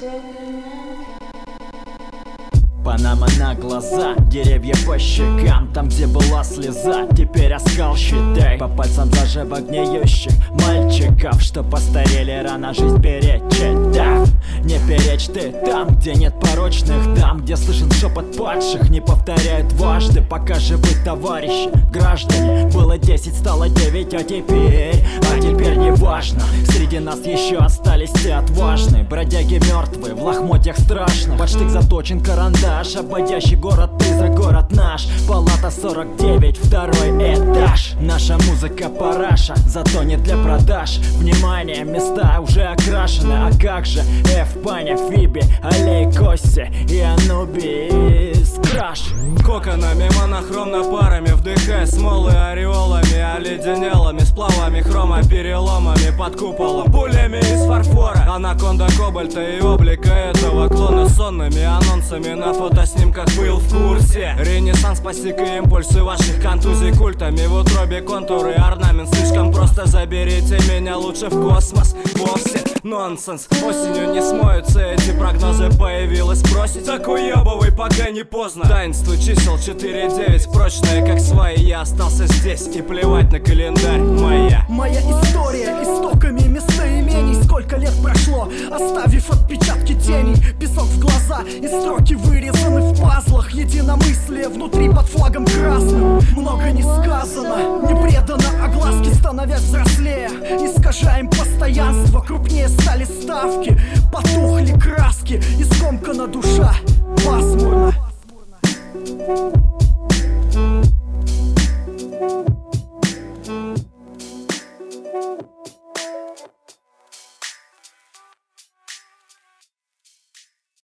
Панама на глаза, деревья по щекам. Там, где была слеза, теперь оскал, считай. По пальцам даже гниющих мальчиков, что постарели, рано жизнь перечитав. Не перечь ты там, где нет порочных дам, где слышен шепот падших, не повторяют дважды. Пока живы товарищи, граждане. Было 10, стало 9, а теперь не важно. Среди нас еще остались те отважные. Бродяги мертвые, в лохмотьях страшно. Под штык заточен карандаш, обводящий город-призрак, город наш. Палата 49, второй этаж. Наша музыка параша, зато не для продаж. Внимание, места уже окрашены. А как же Паня, Фиби, Алей, Кости и Анубис Краш. Коконами, монохромно парами, вдыхая смолы ореолами, оледенелыми сплавами, хрома, переломами под куполом, пулями из фарфора. Анаконда кобальта и облика этого клона, сонными анонсами на фотоснимках был в курсе. Ренессанс постиг и импульсы ваших контузий культами. В утробе контуры, орнамент слишком просто. Заберите меня лучше в космос. Вовсе нонсенс. Осенью не смоются эти прогнозы. Появилось бросить, так уебывай, пока не поздно. Таинство чисел 4-9, прочное как сваи. Я остался здесь и плевать на календарь. Моя история истоками местоимений. Сколько лет прошло, оставив отпечатки теней. Песок в глаза и строки вырезаны в пазлах. Единомыслие внутри под флагом красным. Много не сказано, не предано огласке, становясь взрослее. Искажаем постоянство, крупнее стали ставки. Потухли краски, и скомкана душа пасмурно.